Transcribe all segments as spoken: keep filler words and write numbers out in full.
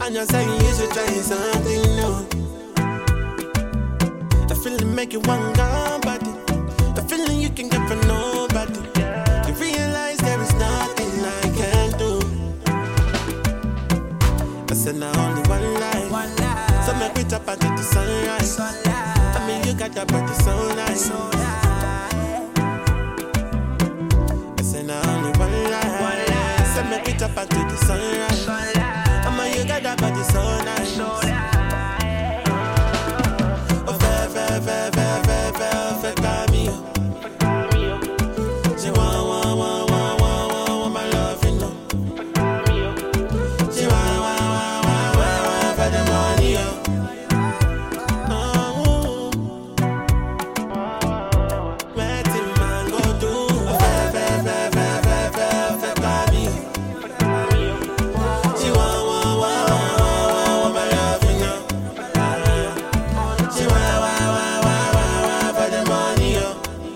I'm just saying you should try something new. The feeling make you want gone body. The feeling you can get from nobody. You realize there is nothing I can do. I said now only one life, one life. So make me top and get the sunrise. Sunlight. I mean you got that body so nice. So I said now only one life, one life. So make me top and get the sunrise. Sunlight. I mean you got that body so nice. So oh fair, fair, fair, fair, fair, fair, fair, fair, me. She want, want, want, want, want, want my love, you know. She want, want, want, want, want, want for the money, yo. Oh, where the man go do? Fair, fair, fair, fair, fair, fair, fair, fair, me. She want, want, want, want, want my love, you know. She want, want, want, want, want for the money, yo.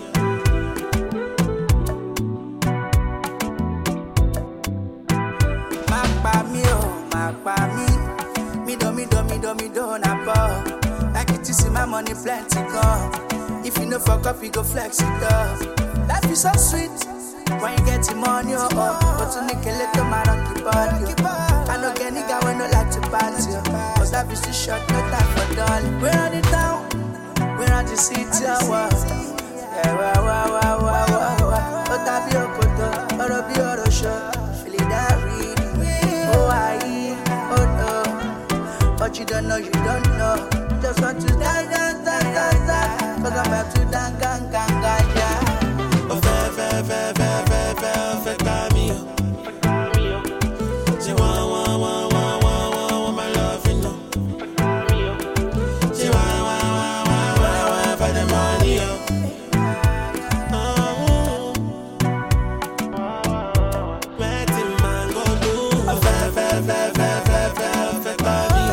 Magpa mi oh, magpa mi. Mi do, mi do, mi do, mi do na po. Like it is in my money plenty come. If you no fuck up, you go flex it up. Life is so sweet when you get the money oh oh. But to make a little man rocky body oh. I know get nigga when no like to party oh. Cause life is too short, no time for darling. We're on the town, we're on the city oh wow. Yeah, wow, wow, wow, wow, wow, wow. Oh, tabi okoto, oro bi oro show. Feel it that reading. Oh, I, oh no. But you don't know, you don't know. Just want to die, die, die, die, die. Cause I'm about to die, gang, gang, gang, yeah. Oh, fair, fair, fair, fair, fair, fair, fair, fair, me. She want, want, want, want, want, want my love, you know. She want, want, want, want, want, want for the money, yo. Oh, where the man go do? Oh, fair, fair, fair, fair, fair, fair, fair, fair, me.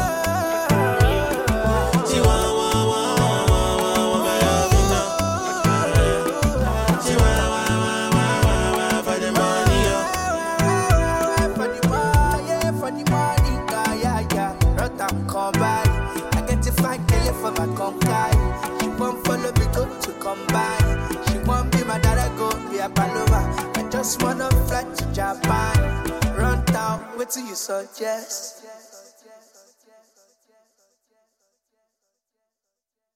She want, want, want, want, want, want my love, you know. She want, want, want, want, want, want for the money, yo. For the money, yeah, for the money, yeah, yeah. Rotterdam come by. I get to fight Kelly for my conquer. She won't follow me, go to combine. She won't be my daughter, go be a paloma. I just wanna fly to Japan. Run down, wait till you suggest.